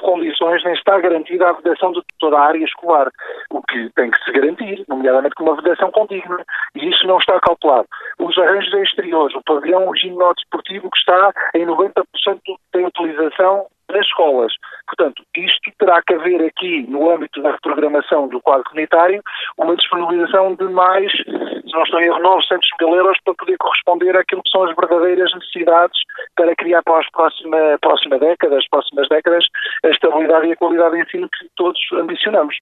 condições, nem está garantida a vedação de toda a área escolar, o que tem que se garantir, nomeadamente com uma vedação condigna, e isso não está calculado. Os arranjos exteriores, o pavilhão ginódesportivo que está em 90% da utilização das escolas. Portanto, isto terá que haver aqui, no âmbito da reprogramação do quadro comunitário, uma disponibilização de mais, se não estou em erro, 900 mil euros para poder corresponder àquilo que são as verdadeiras necessidades para criar para as próximas décadas, a estabilidade e a qualidade de ensino que todos ambicionamos.